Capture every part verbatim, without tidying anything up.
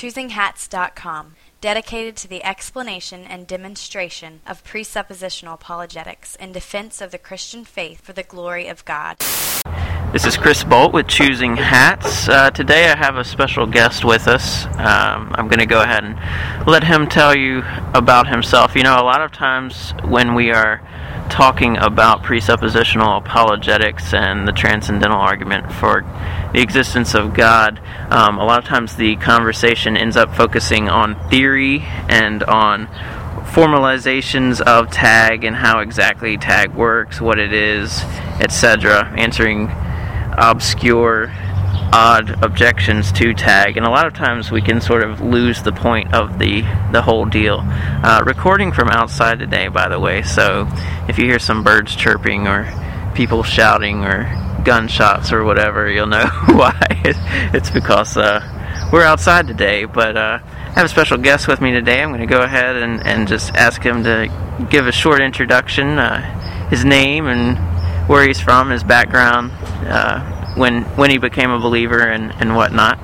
choosing hats dot com, dedicated to the explanation and demonstration of presuppositional apologetics in defense of the Christian faith for the glory of God. This is Chris Bolt with Choosing Hats. Uh, today I have a special guest with us. Um, I'm going to go ahead and let him tell you about himself. You know, a lot of times when we are talking about presuppositional apologetics and the transcendental argument for the existence of God, um, a lot of times the conversation ends up focusing on theory and on formalizations of tag and how exactly tag works, what it is, et cetera, answering obscure, odd objections to tag, and a lot of times we can sort of lose the point of the the whole deal. Uh, recording from outside today, by the way, so if you hear some birds chirping or people shouting or gunshots or whatever, you'll know why. It's because uh, we're outside today, but uh, I have a special guest with me today. I'm going to go ahead and, and just ask him to give a short introduction, uh, his name and where he's from, his background, uh, when when he became a believer and, and whatnot.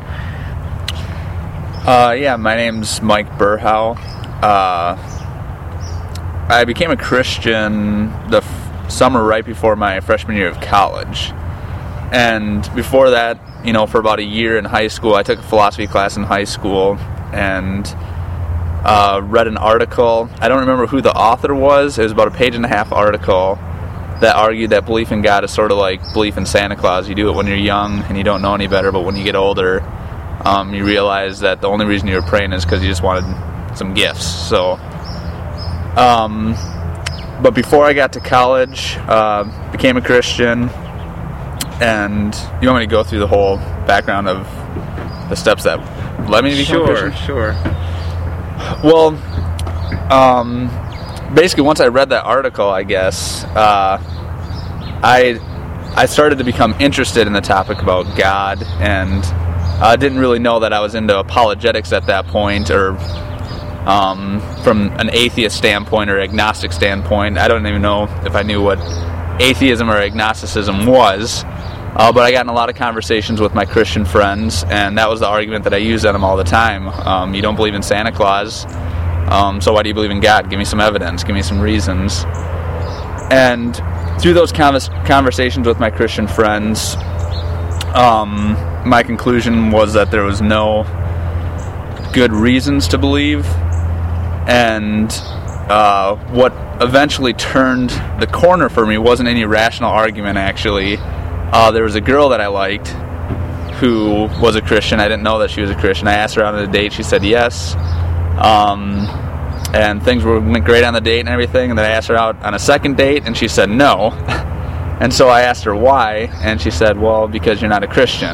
Uh, yeah, my name's Mike Burhow. Uh, I became a Christian the f- summer right before my freshman year of college. And before that, you know, for about a year in high school, I took a philosophy class in high school and uh, read an article. I don't remember who the author was. It was about a page and a half article that argued that belief in God is sort of like belief in Santa Claus. You do it when you're young and you don't know any better, but when you get older, um, you realize that the only reason you were praying is because you just wanted some gifts. So, um, but before I got to college, uh, became a Christian, and you want me to go through the whole background of the steps that led me to become sure, a Christian? Sure, sure. Well, um... basically, once I read that article, I guess, uh, I I started to become interested in the topic about God, and I didn't really know that I was into apologetics at that point, or um, from an atheist standpoint or agnostic standpoint. I don't even know if I knew what atheism or agnosticism was, uh, but I got in a lot of conversations with my Christian friends, and that was the argument that I used on them all the time. Um, you don't believe in Santa Claus, Um, so why do you believe in God? Give me some evidence. Give me some reasons. And through those convers- conversations with my Christian friends, um, my conclusion was that there was no good reasons to believe. And uh, what eventually turned the corner for me wasn't any rational argument, actually. Uh, there was a girl that I liked who was a Christian. I didn't know that she was a Christian. I asked her out on a date. She said yes. Um, and things were, went great on the date and everything, and then I asked her out on a second date, and she said no. And so I asked her why, and she said, well, because you're not a Christian.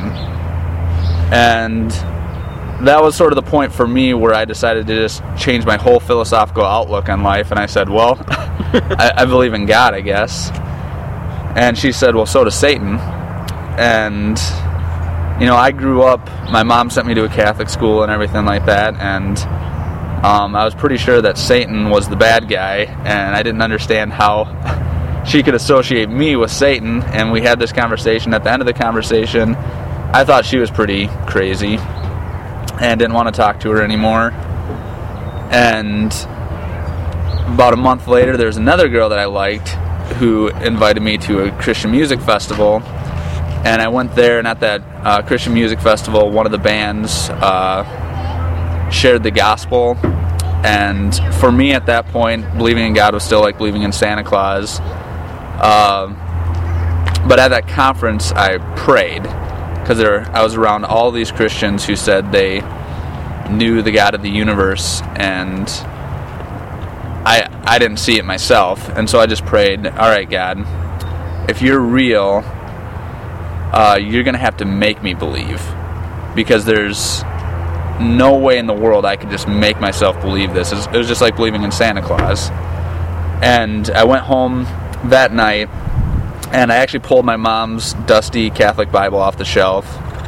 And that was sort of the point for me where I decided to just change my whole philosophical outlook on life, and I said, well, I, I believe in God, I guess. And she said, well, so does Satan. And, you know, I grew up, my mom sent me to a Catholic school and everything like that, and Um, I was pretty sure that Satan was the bad guy, and I didn't understand how she could associate me with Satan, and we had this conversation. At the end of the conversation, I thought she was pretty crazy, and didn't want to talk to her anymore. And about a month later, there was another girl that I liked who invited me to a Christian music festival, and I went there, and at that uh, Christian music festival, one of the bands uh, shared the gospel. And for me at that point, believing in God was still like believing in Santa Claus. Uh, but at that conference, I prayed, because I was around all these Christians who said they knew the God of the universe, and I I didn't see it myself. And so I just prayed, all right, God, if you're real, uh, you're going to have to make me believe, because there's no way in the world I could just make myself believe this. It was, it was just like believing in Santa Claus. And I went home that night, and I actually pulled my mom's dusty Catholic Bible off the shelf,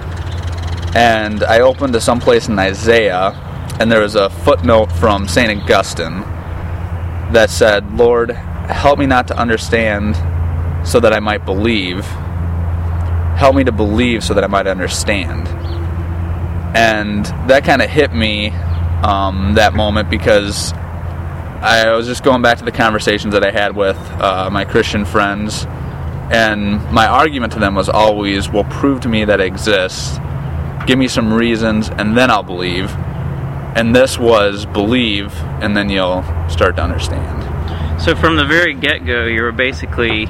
and I opened to some place in Isaiah, and there was a footnote from Saint Augustine that said, Lord, help me not to understand so that I might believe. Help me to believe so that I might understand. And that kind of hit me um, that moment, because I was just going back to the conversations that I had with uh, my Christian friends, and my argument to them was always, well, prove to me that it exists, give me some reasons, and then I'll believe. And this was believe, and then you'll start to understand. So from the very get-go, you were basically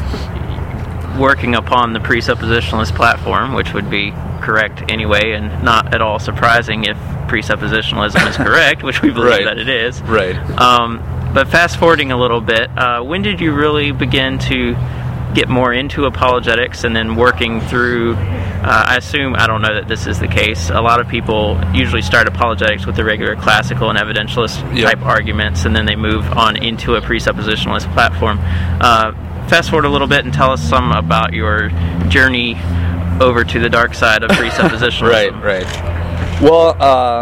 working upon the presuppositionalist platform, which would be correct anyway, and not at all surprising if presuppositionalism is correct, which we believe right. that it is. Right. Um, but fast forwarding a little bit, uh, when did you really begin to get more into apologetics and then working through, uh, I assume, I don't know that this is the case, a lot of people usually start apologetics with the regular classical and evidentialist yep. type arguments, and then they move on into a presuppositionalist platform. Uh, fast forward a little bit and tell us some about your journey over to the dark side of presuppositionalism. right, right. Well,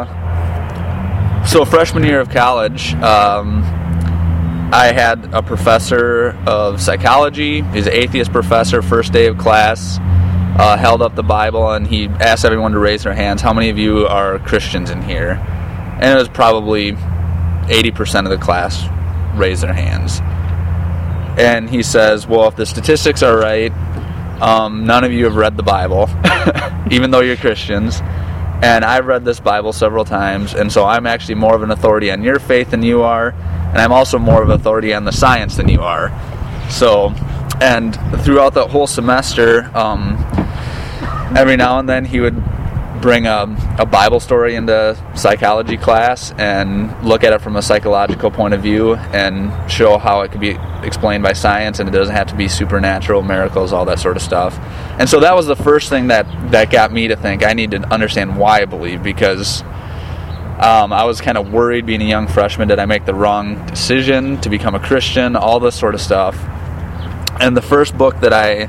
uh, so freshman year of college, um, I had a professor of psychology. He's an atheist professor. First day of class, uh, held up the Bible, and he asked everyone to raise their hands. How many of you are Christians in here? And it was probably eighty percent of the class raised their hands. And he says, well, if the statistics are right, um, none of you have read the Bible, even though you're Christians. And I've read this Bible several times, and so I'm actually more of an authority on your faith than you are, and I'm also more of an authority on the science than you are. So, and throughout the whole semester, um, every now and then he would bring a, a Bible story into psychology class and look at it from a psychological point of view and show how it could be explained by science, and it doesn't have to be supernatural, miracles, all that sort of stuff. And so that was the first thing that, that got me to think I need to understand why I believe, because um, I was kind of worried being a young freshman. Did I make the wrong decision to become a Christian? All this sort of stuff. And the first book that I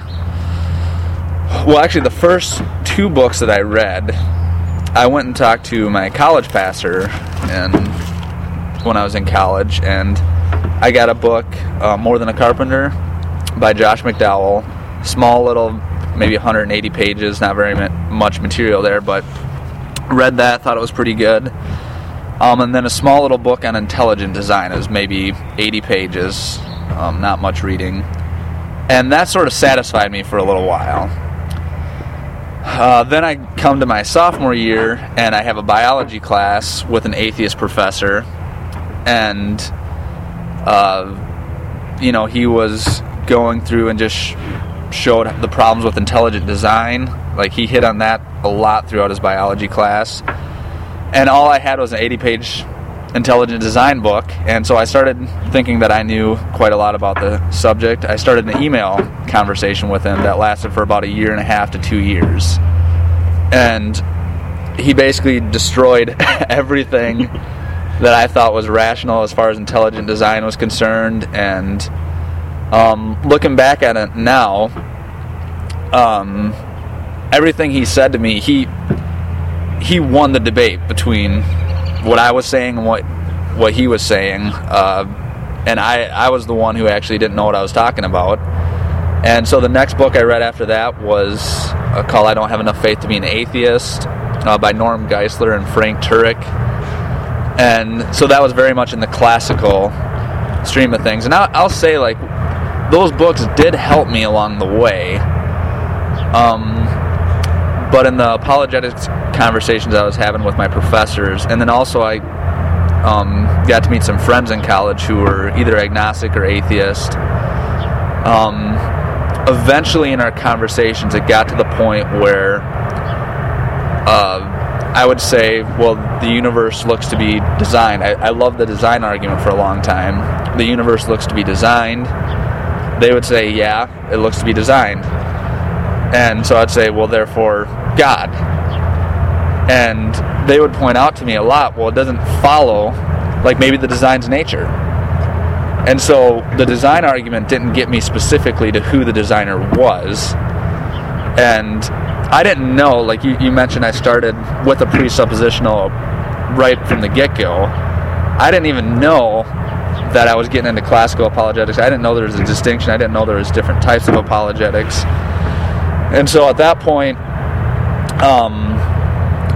Well, actually, the first two books that I read, I went and talked to my college pastor and when I was in college, and I got a book, uh, More Than a Carpenter, by Josh McDowell. Small little, maybe one hundred eighty pages, not very much material there, but read that, thought it was pretty good. Um, and then a small little book on intelligent design. It was maybe eighty pages, um, not much reading. And that sort of satisfied me for a little while. Uh, then I come to my sophomore year, and I have a biology class with an atheist professor, and uh, you know, he was going through and just sh- showed the problems with intelligent design. Like, he hit on that a lot throughout his biology class, and all I had was an eighty-page intelligent design book, and so I started thinking that I knew quite a lot about the subject. I started an email conversation with him that lasted for about a year and a half to two years, and he basically destroyed everything that I thought was rational as far as intelligent design was concerned. And um, looking back at it now, um, everything he said to me, he he won the debate between what I was saying and what what he was saying, uh, and I, I was the one who actually didn't know what I was talking about. And so the next book I read after that was uh, called I Don't Have Enough Faith to Be an Atheist, uh, by Norm Geisler and Frank Turek. And so that was very much in the classical stream of things. And I'll, I'll say, like, those books did help me along the way. Um, but in the apologetics conversations I was having with my professors, and then also I um, got to meet some friends in college who were either agnostic or atheist. Um, eventually in our conversations, it got to the point where uh, I would say, well, the universe looks to be designed. I, I loved the design argument for a long time. The universe looks to be designed. They would say, yeah, it looks to be designed. And so I'd say, well, therefore, God. And they would point out to me a lot, well, it doesn't follow, like, maybe the design's nature. And so the design argument didn't get me specifically to who the designer was. And I didn't know, like you, you mentioned, I started with a presuppositional right from the get-go. I didn't even know that I was getting into classical apologetics. I didn't know there was a distinction. I didn't know there was different types of apologetics. And so at that point, um,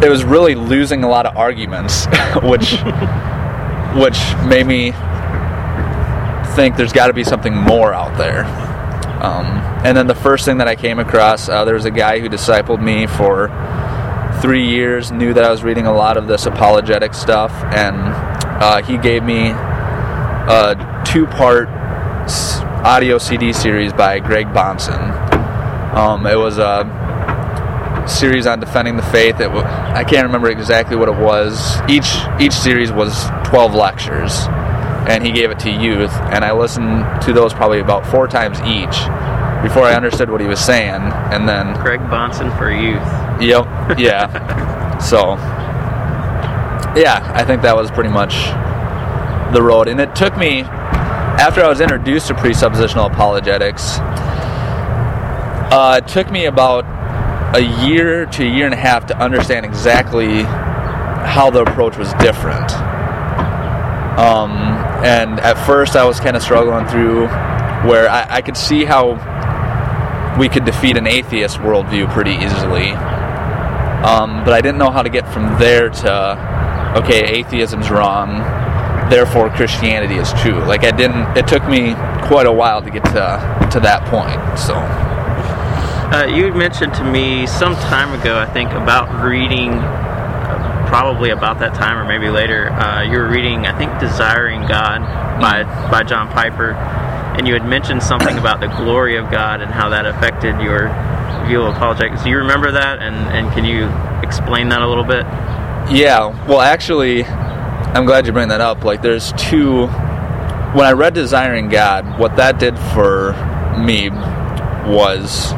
it was really losing a lot of arguments, which which made me think there's got to be something more out there. Um, and then the first thing that I came across, uh, there was a guy who discipled me for three years, knew that I was reading a lot of this apologetic stuff, and uh, he gave me a two-part audio C D series by Greg Bahnsen. Um, it was a series on defending the faith. It w- I can't remember exactly what it was. Each each series was twelve lectures, and he gave it to youth, and I listened to those probably about four times each before I understood what he was saying. And then Greg Bahnsen for youth. Yep, yeah. So, yeah, I think that was pretty much the road. And it took me, after I was introduced to presuppositional apologetics, uh, it took me about a year to a year and a half to understand exactly how the approach was different. Um, and at first I was kind of struggling through where I, I could see how we could defeat an atheist worldview pretty easily. Um, but I didn't know how to get from there to, okay, atheism's wrong, therefore Christianity is true. Like I didn't, it took me quite a while to get to to that point, so. Uh, you had mentioned to me some time ago, I think, about reading, uh, probably about that time or maybe later, uh, you were reading, I think, Desiring God by, by John Piper, and you had mentioned something about the glory of God and how that affected your view of apologetics. Do you remember that, and, and can you explain that a little bit? Yeah, well, actually, I'm glad you bring that up. Like, there's two... When I read Desiring God, what that did for me was...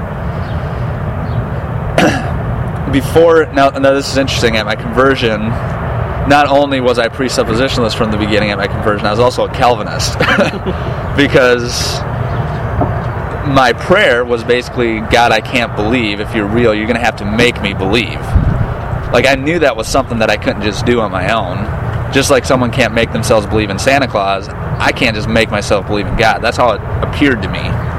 Before... Now, now, this is interesting. At my conversion, not only was I presuppositionalist from the beginning at my conversion, I was also a Calvinist. Because my prayer was basically, God, I can't believe. If you're real, you're going to have to make me believe. Like, I knew that was something that I couldn't just do on my own. Just like someone can't make themselves believe in Santa Claus, I can't just make myself believe in God. That's how it appeared to me.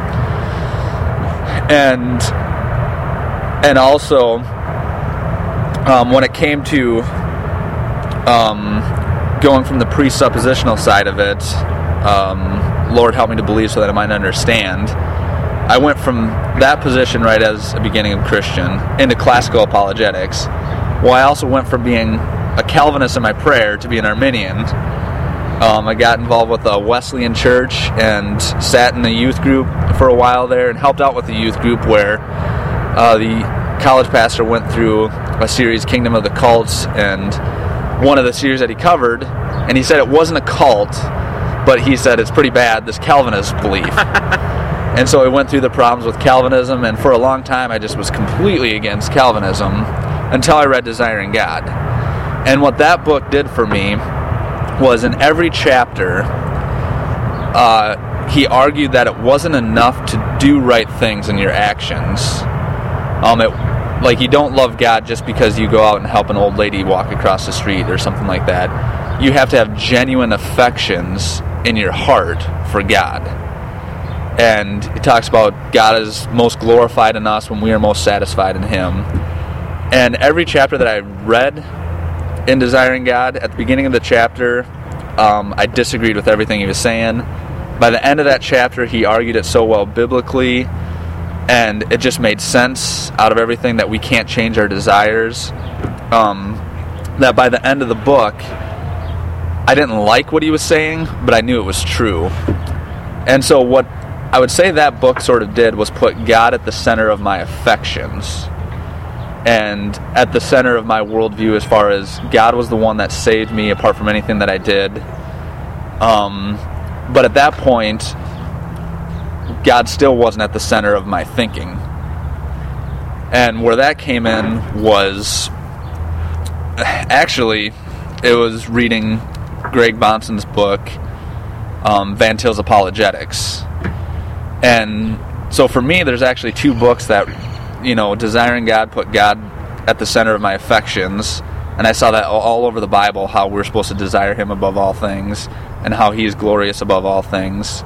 And and also, um, when it came to um, going from the presuppositional side of it, um, Lord, help me to believe so that I might understand, I went from that position right as a beginning of Christian into classical apologetics. Well, I also went from being a Calvinist in my prayer to be an Arminian. Um, I got involved with a Wesleyan church and sat in the youth group for a while there and helped out with the youth group where uh, the college pastor went through a series, Kingdom of the Cults, and one of the series that he covered, and he said it wasn't a cult, but he said it's pretty bad, this Calvinist belief. And so I went through the problems with Calvinism, and for a long time I just was completely against Calvinism until I read Desiring God. And what that book did for me was in every chapter, uh, he argued that it wasn't enough to do right things in your actions. Um, it, like, you don't love God just because you go out and help an old lady walk across the street or something like that. You have to have genuine affections in your heart for God. And it talks about God is most glorified in us when we are most satisfied in Him. And every chapter that I read in Desiring God, at the beginning of the chapter, um, I disagreed with everything he was saying. By the end of that chapter, he argued it so well biblically, and it just made sense out of everything that we can't change our desires, um, that by the end of the book, I didn't like what he was saying, but I knew it was true. And so what I would say that book sort of did was put God at the center of my affections, and at the center of my worldview as far as God was the one that saved me apart from anything that I did. Um, but at that point, God still wasn't at the center of my thinking. And where that came in was, actually, it was reading Greg Bahnsen's book, um, Van Til's Apologetics. And so for me, there's actually two books that, you know, Desiring God put God at the center of my affections, and I saw that all over the Bible, how we're supposed to desire Him above all things, and how He is glorious above all things.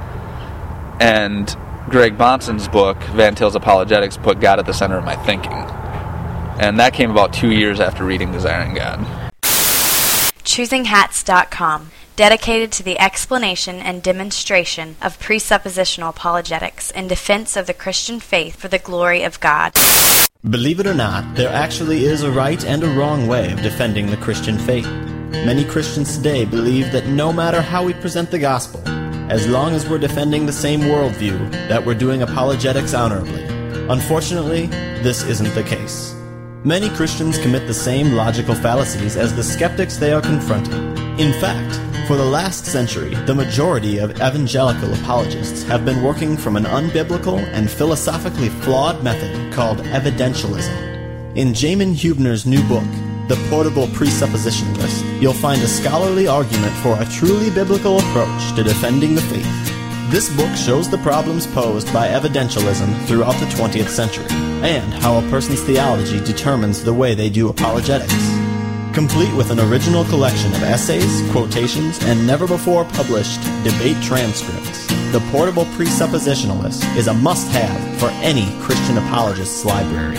And Greg Bahnsen's book, Van Til's Apologetics, put God at the center of my thinking. And that came about two years after reading Desiring God. choosing hats dot com, dedicated to the explanation and demonstration of presuppositional apologetics in defense of the Christian faith for the glory of God. Believe it or not, there actually is a right and a wrong way of defending the Christian faith. Many Christians today believe that no matter how we present the gospel, as long as we're defending the same worldview, that we're doing apologetics honorably. Unfortunately, this isn't the case. Many Christians commit the same logical fallacies as the skeptics they are confronting. In fact, for the last century, the majority of evangelical apologists have been working from an unbiblical and philosophically flawed method called evidentialism. In Jamin Hubner's new book, The Portable Presuppositionalist, you'll find a scholarly argument for a truly biblical approach to defending the faith. This book shows the problems posed by evidentialism throughout the twentieth century, and how a person's theology determines the way they do apologetics. Complete with an original collection of essays, quotations, and never-before-published debate transcripts, The Portable Presuppositionalist is a must-have for any Christian apologist's library.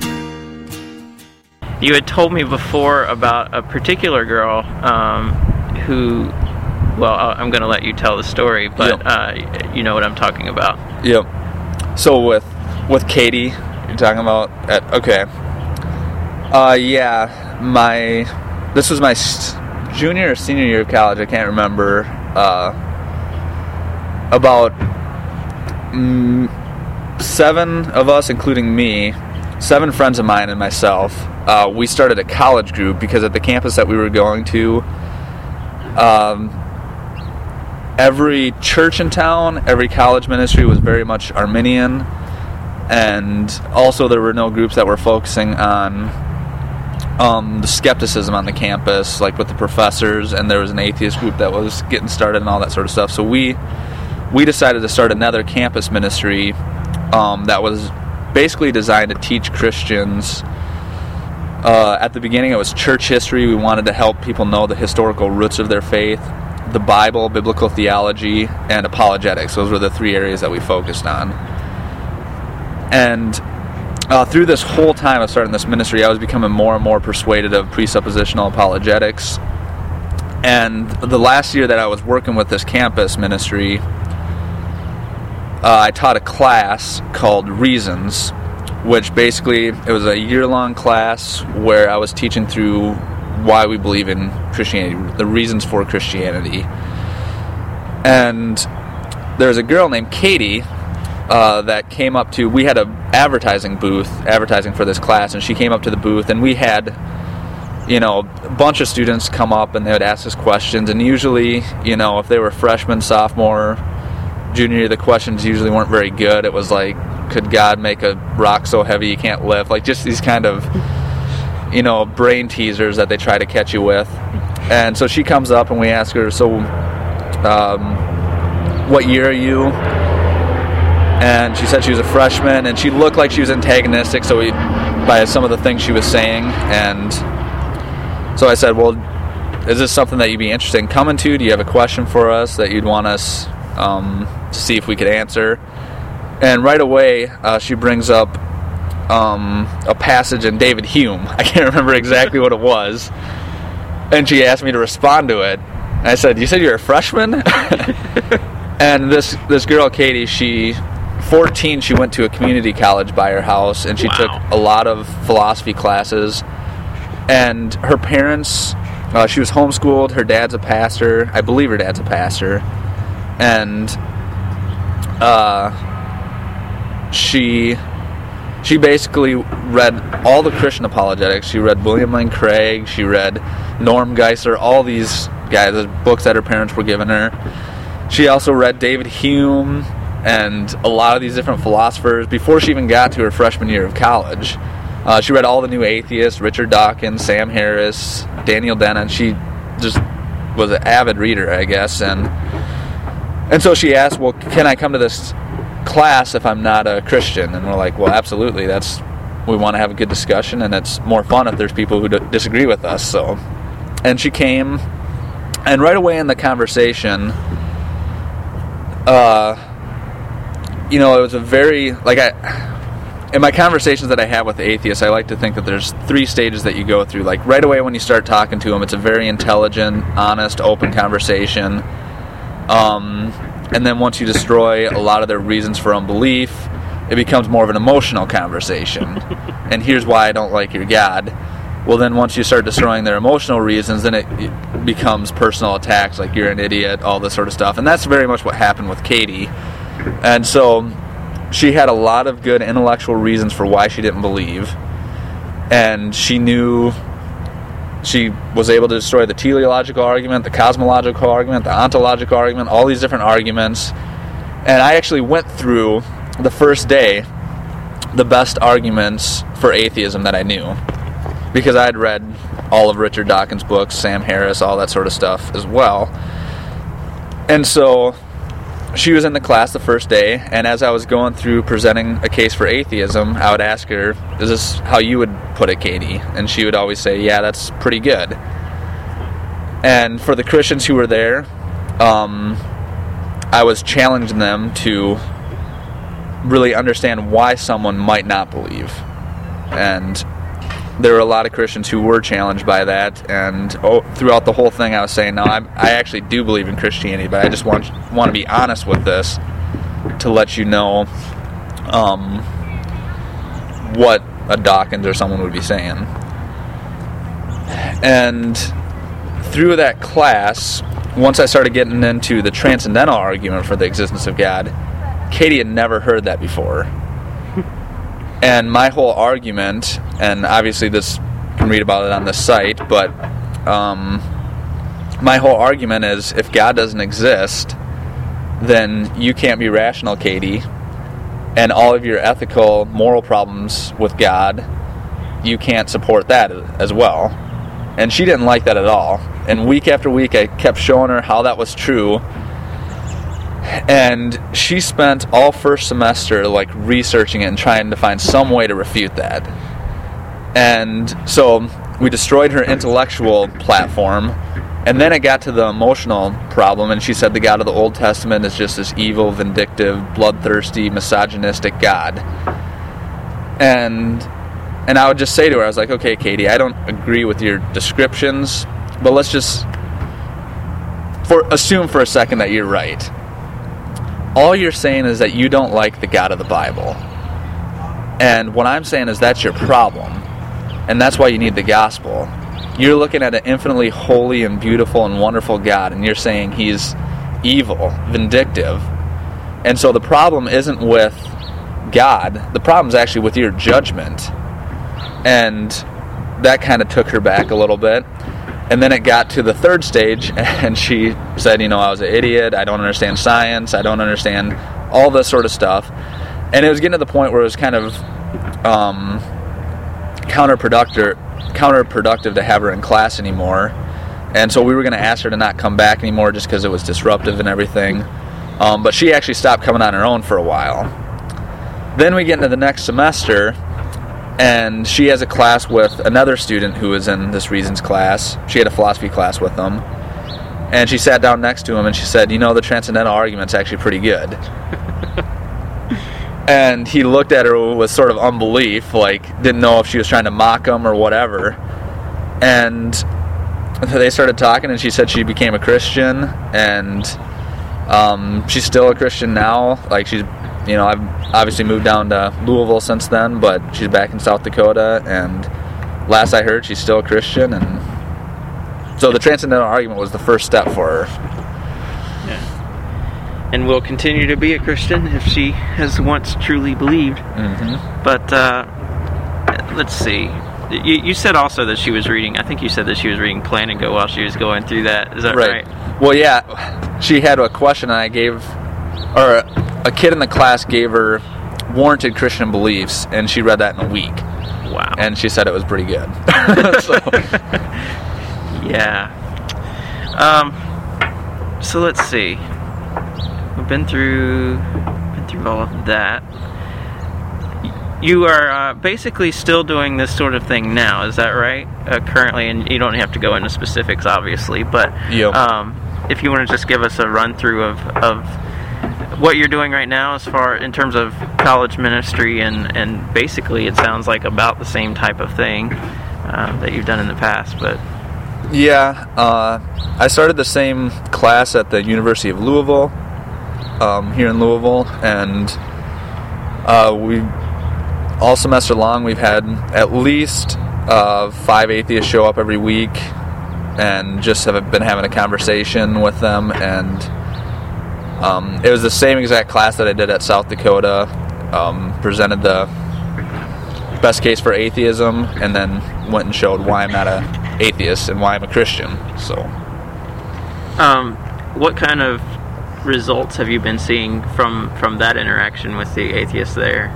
You had told me before about a particular girl um, who, well, I'm going to let you tell the story, but yep. uh, you know what I'm talking about. Yep. So with with Katie, you're talking about, at, okay. Uh, yeah, my, this was my junior or senior year of college, I can't remember, uh, about mm, seven of us, including me, seven friends of mine and myself, uh, we started a college group because at the campus that we were going to, um, every church in town, every college ministry was very much Arminian, and also there were no groups that were focusing on um, the skepticism on the campus, like with the professors, and there was an atheist group that was getting started and all that sort of stuff. So we we decided to start another campus ministry um, that was basically designed to teach Christians. Uh, at the beginning, it was church history. We wanted to help people know the historical roots of their faith, the Bible, biblical theology, and apologetics. Those were the three areas that we focused on. And uh, through this whole time of starting this ministry, I was becoming more and more persuaded of presuppositional apologetics. And the last year that I was working with this campus ministry, uh, I taught a class called Reasons, which basically, it was a year-long class where I was teaching through why we believe in Christianity, the reasons for Christianity. And there's a girl named Katie uh, that came up to, we had an advertising booth, advertising for this class, and she came up to the booth, and we had, you know, a bunch of students come up and they would ask us questions, and usually, you know, if they were freshman, sophomore, junior year, the questions usually weren't very good. It was like, could God make a rock so heavy you can't lift? Like, just these kind of, you know, brain teasers that they try to catch you with. And so she comes up and we ask her, so um, what year are you? And she said she was a freshman, and she looked like she was antagonistic so we, by some of the things she was saying. And so I said, well, is this something that you'd be interested in coming to? Do you have a question for us that you'd want us um, to see if we could answer? And right away, uh, she brings up um, a passage in David Hume. I can't remember exactly what it was. And she asked me to respond to it. And I said, you said you're a freshman? And this this girl, Katie, she, fourteen, she went to a community college by her house, and she wow. took a lot of philosophy classes. And her parents, uh, she was homeschooled. Her dad's a pastor. I believe her dad's a pastor. And uh, she... She basically read all the Christian apologetics. She read William Lane Craig. She read Norm Geisler, all these guys, the books that her parents were giving her. She also read David Hume and a lot of these different philosophers before she even got to her freshman year of college. Uh, she read all the new atheists, Richard Dawkins, Sam Harris, Daniel Dennett. She just was an avid reader, I guess. And, and so she asked, well, can I come to this class if I'm not a Christian? And we're like, well, absolutely. That's, we want to have a good discussion, and it's more fun if there's people who d- disagree with us. So, and she came, and right away in the conversation, uh, you know, it was a very, like, I in my conversations that I have with atheists, I like to think that there's three stages that you go through. Like right away when you start talking to them, it's a very intelligent, honest, open conversation. Um, and then once you destroy a lot of their reasons for unbelief, it becomes more of an emotional conversation. And here's why I don't like your God. Well, then once you start destroying their emotional reasons, then it, it becomes personal attacks, like you're an idiot, all this sort of stuff. And that's very much what happened with Katie. And so she had a lot of good intellectual reasons for why she didn't believe. And she knew she was able to destroy the teleological argument, the cosmological argument, the ontological argument, all these different arguments. And I actually went through the first day the best arguments for atheism that I knew, because I had read all of Richard Dawkins' books, Sam Harris, all that sort of stuff as well. And so she was in the class the first day, and as I was going through presenting a case for atheism, I would ask her, is this how you would put it, Katie? And she would always say, yeah, that's pretty good. And for the Christians who were there, um, I was challenging them to really understand why someone might not believe. And there were a lot of Christians who were challenged by that, and oh, throughout the whole thing I was saying, no, I'm, I actually do believe in Christianity, but I just want want to be honest with this to let you know um, what a Dawkins or someone would be saying. And through that class, once I started getting into the transcendental argument for the existence of God, Katie had never heard that before. And my whole argument, and obviously this, you can read about it on the site, but um, my whole argument is, if God doesn't exist, then you can't be rational, Katie, and all of your ethical, moral problems with God, you can't support that as well. And she didn't like that at all. And week after week I kept showing her how that was true. And she spent all first semester like researching it and trying to find some way to refute that. And so we destroyed her intellectual platform, and then it got to the emotional problem, and she said the God of the Old Testament is just this evil, vindictive, bloodthirsty, misogynistic God. And and I would just say to her, I was like, okay, Katie, I don't agree with your descriptions, but let's just for assume for a second that you're right. All you're saying is that you don't like the God of the Bible. And what I'm saying is that's your problem. And that's why you need the gospel. You're looking at an infinitely holy and beautiful and wonderful God, and you're saying he's evil, vindictive. And so the problem isn't with God. The problem's actually with your judgment. And that kind of took her back a little bit. And then it got to the third stage, and she said, you know, I was an idiot, I don't understand science, I don't understand all this sort of stuff. And it was getting to the point where it was kind of um, counterproductive, counterproductive to have her in class anymore. And so we were going to ask her to not come back anymore just because it was disruptive and everything. Um, but she actually stopped coming on her own for a while. Then we get into the next semester, and she has a class with another student who was in this Reasons class. She had a philosophy class with them. And she sat down next to him and she said, you know, the transcendental argument's actually pretty good. And he looked at her with sort of unbelief, like didn't know if she was trying to mock him or whatever. And they started talking, and she said she became a Christian, and um, she's still a Christian now. Like she's You know, I've obviously moved down to Louisville since then, but she's back in South Dakota, and last I heard, she's still a Christian, and so the transcendental argument was the first step for her. Yeah. And will continue to be a Christian if she has once truly believed. Mm-hmm. But, uh, let's see. You, you said also that she was reading, I think you said that she was reading Plan and Go while she was going through that. Is that right? Right. Well, yeah. She had a question, and I gave, or a kid in the class gave her Warranted Christian Beliefs, and she read that in a week. Wow. And she said it was pretty good. so. Yeah. Um, so let's see. We've been through, been through all of that. You are uh, basically still doing this sort of thing now, is that right? Uh, currently, and you don't have to go into specifics, obviously, but yep. um, if you want to just give us a run through of, of what you're doing right now as far in terms of college ministry, and, and basically it sounds like about the same type of thing uh, that you've done in the past. But yeah, uh, I started the same class at the University of Louisville, um, here in Louisville, and uh, we all semester long we've had at least uh, five atheists show up every week, and just have been having a conversation with them. And um, it was the same exact class that I did at South Dakota. Um, presented the best case for atheism, and then went and showed why I'm not an atheist and why I'm a Christian. So, um, what kind of results have you been seeing from from that interaction with the atheists there?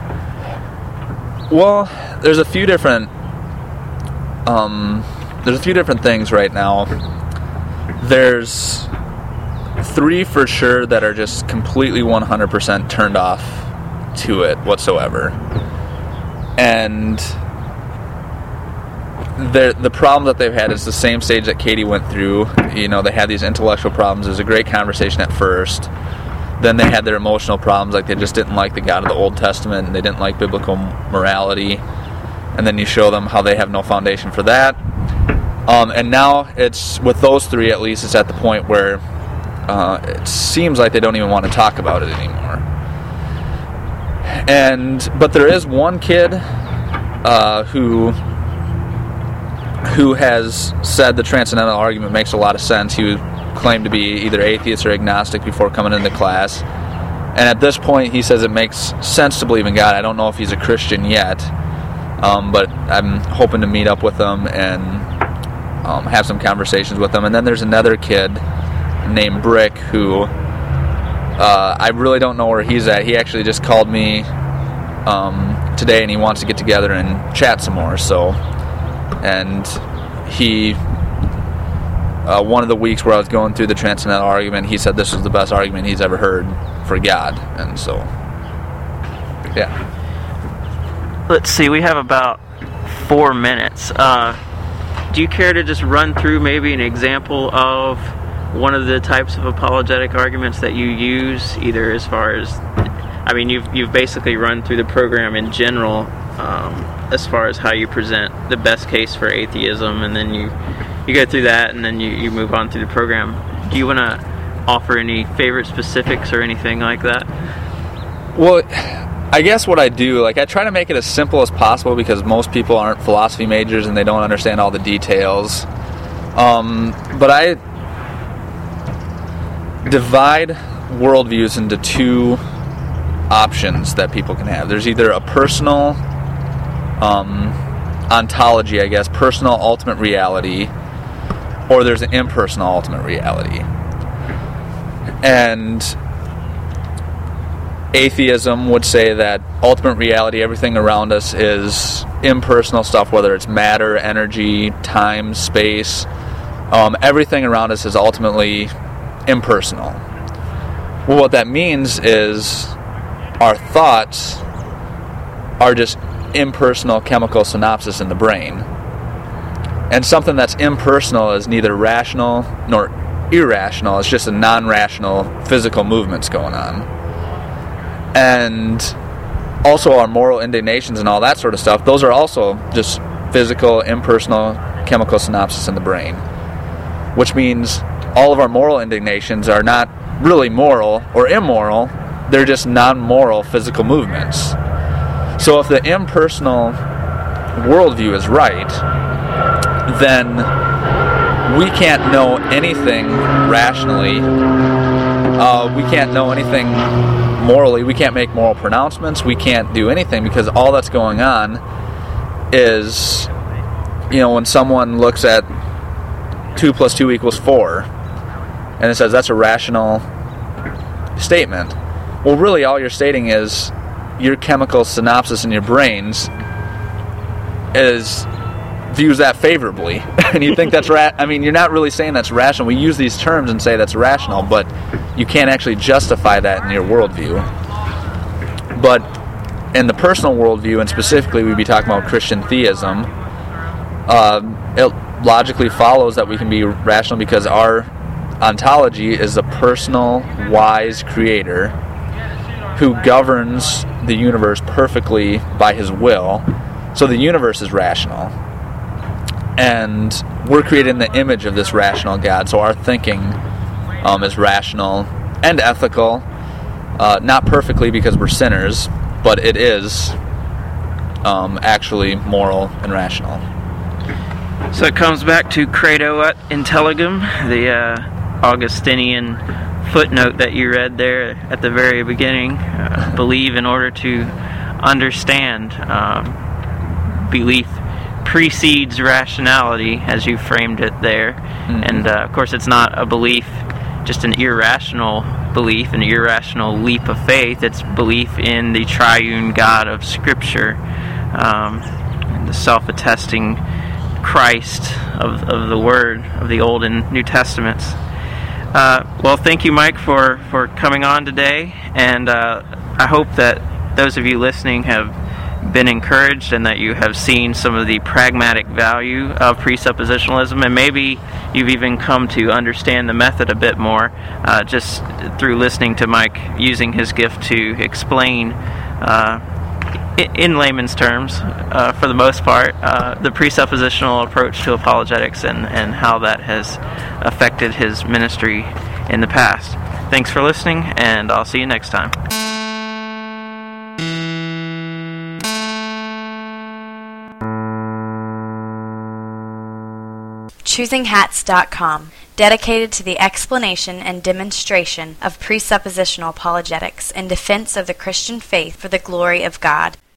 Well, there's a few different um, there's a few different things right now. There's three for sure that are just completely one hundred percent turned off to it whatsoever. And the the problem that they've had is the same stage that Katie went through. You know, they had these intellectual problems. It was a great conversation at first. Then they had their emotional problems, like they just didn't like the God of the Old Testament, and they didn't like biblical morality. And then you show them how they have no foundation for that. Um, and now it's, with those three at least, it's at the point where uh, it seems like they don't even want to talk about it anymore. And but there is one kid uh, who who has said the transcendental argument makes a lot of sense. He claimed to be either atheist or agnostic before coming into class, and at this point he says it makes sense to believe in God. I don't know if he's a Christian yet, um, but I'm hoping to meet up with him and um, have some conversations with him. And then there's another kid named Brick who uh, I really don't know where he's at. He actually just called me um, today, and he wants to get together and chat some more. So, and he Uh, one of the weeks where I was going through the transcendental argument, he said this was the best argument he's ever heard for God. And so, yeah. Let's see, we have about four minutes. Uh, do you care to just run through maybe an example of one of the types of apologetic arguments that you use, either as far as, I mean, you've, you've basically run through the program in general, um, as far as how you present the best case for atheism, and then you You go through that, and then you, you move on through the program. Do you want to offer any favorite specifics or anything like that? Well, I guess what I do, like I try to make it as simple as possible, because most people aren't philosophy majors and they don't understand all the details. Um, but I divide worldviews into two options that people can have. There's either a personal um, ontology, I guess, personal ultimate reality, or there's an impersonal ultimate reality. And atheism would say that ultimate reality, everything around us, is impersonal stuff, whether it's matter, energy, time, space. Um, everything around us is ultimately impersonal. Well, what that means is our thoughts are just impersonal chemical synapses in the brain. And something that's impersonal is neither rational nor irrational. It's just a non-rational physical movements going on. And also our moral indignations and all that sort of stuff, those are also just physical, impersonal chemical synapses in the brain. Which means all of our moral indignations are not really moral or immoral. They're just non-moral physical movements. So if the impersonal worldview is right, then we can't know anything rationally. Uh, we can't know anything morally. We can't make moral pronouncements. We can't do anything, because all that's going on is, you know, when someone looks at two plus two equals four, and it says that's a rational statement. Well, really all you're stating is your chemical synapses in your brains is views that favorably, and you think that's ra- I mean, you're not really saying that's rational. We use these terms and say that's rational, but you can't actually justify that in your worldview. But in the personal worldview, and specifically we'd be talking about Christian theism, uh, it logically follows that we can be rational because our ontology is a personal, wise creator who governs the universe perfectly by his will. So the universe is rational. And we're created in the image of this rational God. So our thinking um, is rational and ethical. Uh, not perfectly because we're sinners, but it is um, actually moral and rational. So it comes back to credo ut intelligum, the uh, Augustinian footnote that you read there at the very beginning. Uh, believe in order to understand. Um, belief precedes rationality, as you framed it there. Mm-hmm. And uh, of course it's not a belief, just an irrational belief, an irrational leap of faith. It's belief in the triune God of Scripture, um, the self-attesting Christ of, of the Word of the Old and New Testaments. Uh, well, thank you, Mike, for, for coming on today, and uh, I hope that those of you listening have been encouraged and that you have seen some of the pragmatic value of presuppositionalism, and maybe you've even come to understand the method a bit more uh, just through listening to Mike using his gift to explain uh, in layman's terms, uh, for the most part, uh, the presuppositional approach to apologetics and, and how that has affected his ministry in the past. Thanks for listening, and I'll see you next time. choosing hats dot com, dedicated to the explanation and demonstration of presuppositional apologetics in defense of the Christian faith for the glory of God.